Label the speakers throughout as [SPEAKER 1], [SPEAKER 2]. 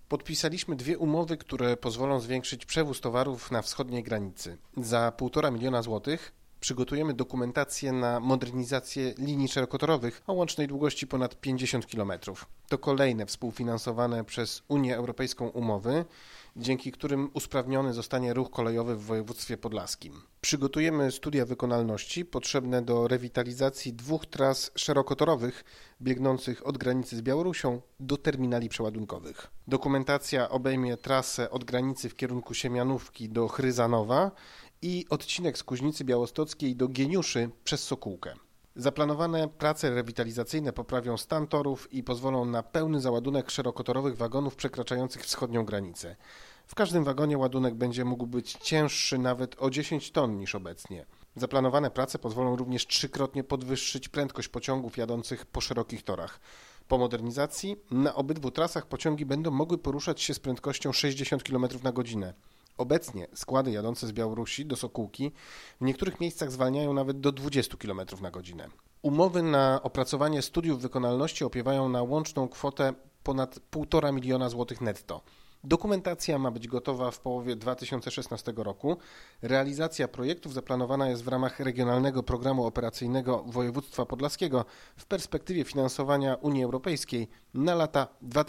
[SPEAKER 1] Podpisaliśmy 2 umowy, które pozwolą zwiększyć przewóz towarów na wschodniej granicy. Za 1,5 miliona złotych przygotujemy dokumentację na modernizację linii szerokotorowych o łącznej długości ponad 50 km. To kolejne współfinansowane przez Unię Europejską umowy, dzięki którym usprawniony zostanie ruch kolejowy w województwie podlaskim. Przygotujemy studia wykonalności potrzebne do rewitalizacji 2 tras szerokotorowych biegnących od granicy z Białorusią do terminali przeładunkowych. Dokumentacja obejmie trasę od granicy w kierunku Siemianówki do Chryzanowa i odcinek z Kuźnicy Białostockiej do Gieniuszy przez Sokółkę. Zaplanowane prace rewitalizacyjne poprawią stan torów i pozwolą na pełny załadunek szerokotorowych wagonów przekraczających wschodnią granicę. W każdym wagonie ładunek będzie mógł być cięższy nawet o 10 ton niż obecnie. Zaplanowane prace pozwolą również 3-krotnie podwyższyć prędkość pociągów jadących po szerokich torach. Po modernizacji na obydwu trasach pociągi będą mogły poruszać się z prędkością 60 km na godzinę. Obecnie składy jadące z Białorusi do Sokółki w niektórych miejscach zwalniają nawet do 20 km na godzinę. Umowy na opracowanie studiów wykonalności opiewają na łączną kwotę ponad 1,5 miliona złotych netto. Dokumentacja ma być gotowa w połowie 2016 roku. Realizacja projektów zaplanowana jest w ramach Regionalnego Programu Operacyjnego Województwa Podlaskiego w perspektywie finansowania Unii Europejskiej na lata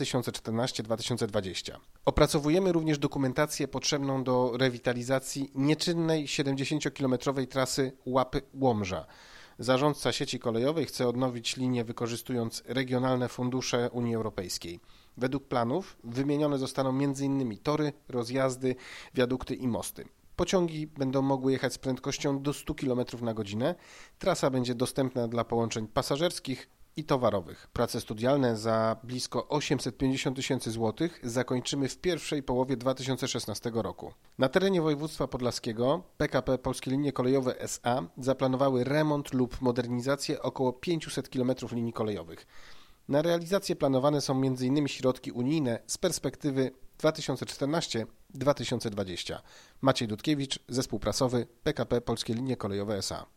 [SPEAKER 1] 2014-2020. Opracowujemy również dokumentację potrzebną do rewitalizacji nieczynnej 70-kilometrowej trasy Łapy-Łomża. Zarządca sieci kolejowej chce odnowić linię wykorzystując regionalne fundusze Unii Europejskiej. Według planów wymienione zostaną m.in. tory, rozjazdy, wiadukty i mosty. Pociągi będą mogły jechać z prędkością do 100 km na godzinę. Trasa będzie dostępna dla połączeń pasażerskich i towarowych. Prace studialne za blisko 850 tysięcy złotych zakończymy w pierwszej połowie 2016 roku. Na terenie województwa podlaskiego PKP Polskie Linie Kolejowe S.A. zaplanowały remont lub modernizację około 500 km linii kolejowych. Na realizację planowane są m.in. środki unijne z perspektywy 2014-2020. Maciej Dudkiewicz, Zespół Prasowy PKP Polskie Linie Kolejowe S.A.